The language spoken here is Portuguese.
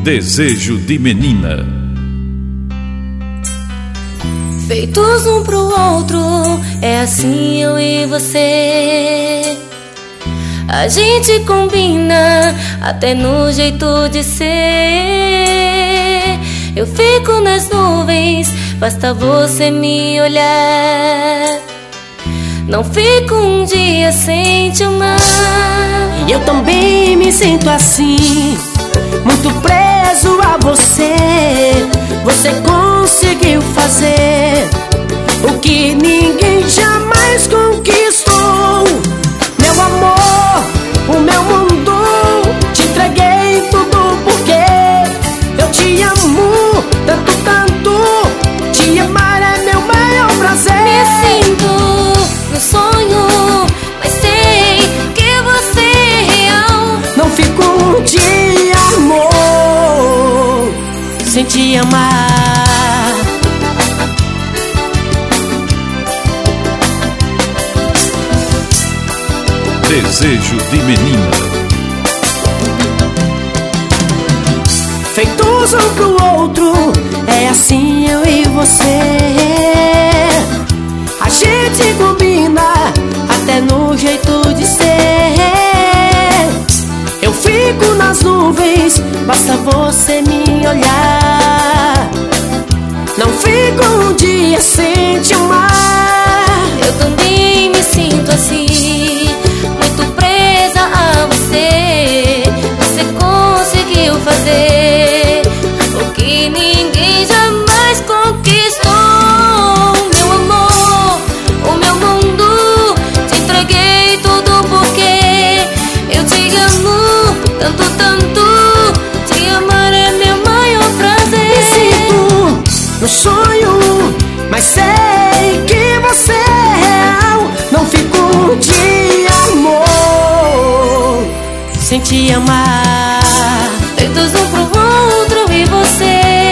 Desejo de menina. Feitos um pro outro, é assim eu e você. A gente combina até no jeito de ser. Eu fico nas nuvens, basta você me olhar. Não fico um dia sem te amar. E eu também me sinto assim, muito preso a você. Você conseguiu fazer o que ninguém jamais conquistou. Meu amor, o meu mundo, te entreguei tudo porque eu te amo tanto, tanto. Te amar é meu maior prazer. Me sinto no sonho, mas sei que você é real. Não fico um dia, amor, sem te amar. Desejo de menina. Feitos um pro outro, é assim eu e você. A gente combina até no jeito de ser. Eu fico nas nuvens, basta você me olhar. Não fico um dia sem te amar. Eu também me sinto assim, muito presa a você. Você conseguiu fazer o que ninguém jamais conquistou. Meu amor, o meu mundo, te entreguei tudo porque eu te amo tanto, tanto. Te amar é meu maior prazer. Me sinto no sonho, mas sei que você é real. Não fico um dia, amor, sem te amar. Feitos um pro outro e você.